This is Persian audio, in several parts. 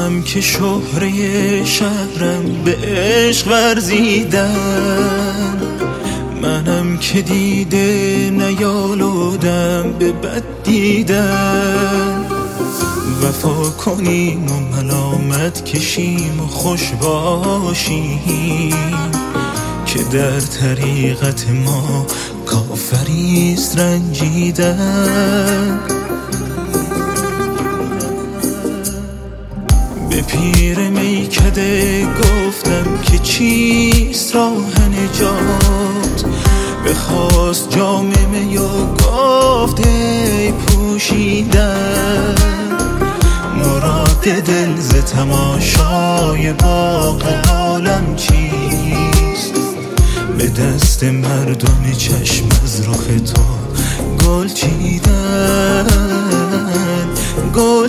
منم که شهره شهرم به عشق ورزیدم، منم که دیده نیالودم به بد دیدن. وفا کنیم و ملامت کشیم و خوش باشیم که در طریقت ما کافریست رنجیدن. به پیر میکده گفتم که چیست راه نجات، بخواست جام می و گفت ای پوشیدن. مراد دل ز تماشای باغ عالم چیست، به دست مردم چشم از رخ تو گل چیدن، گل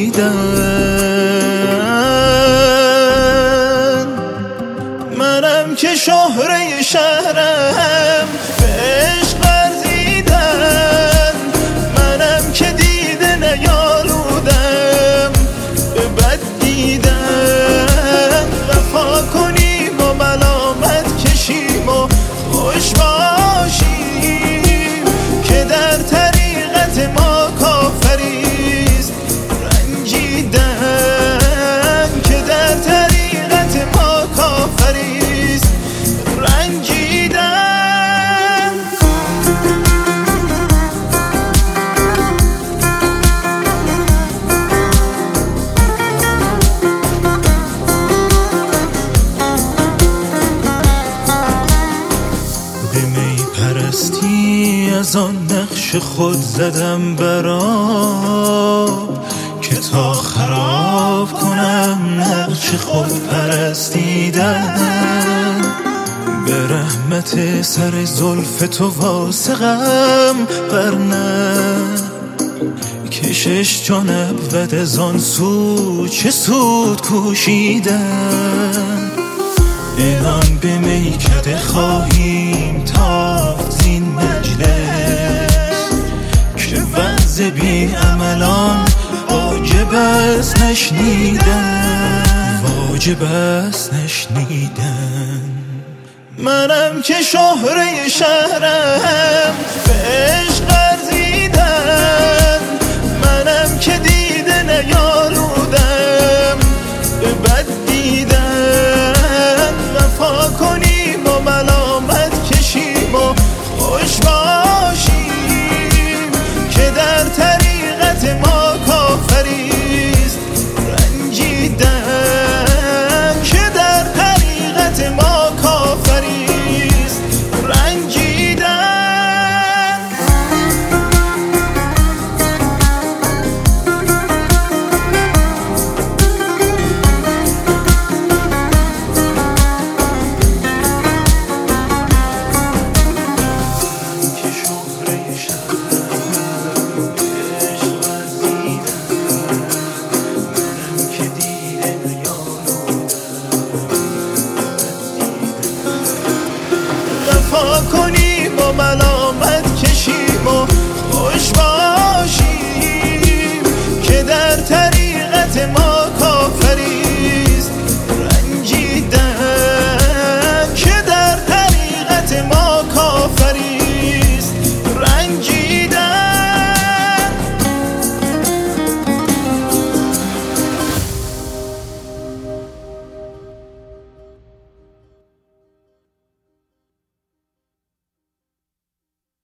چیدن. منم که شهره شهرم به عشق ورزیدم، منم که دیده نیالودم به بد دیدن. وفا کنیم و ملامت کشیم و خوش باشیم که در طریقت ما کافریست رنجیدن، که در طریقت ما کافریست رنجیدن. به می پرستی از آن نقش خود زدم براب، که تا خراب کنم نقش خود پرستیدن. به رحمت سر زلف تو واثقم، ورنه کشش چون ابد از آن سو چه سود کوشیدن. اینان به میکده خواهیم تافت زین مجلس، که وعظ بی عملان واجب است نشنیدن، واجب است نشنیدن. منم که شهره شهرم به عشق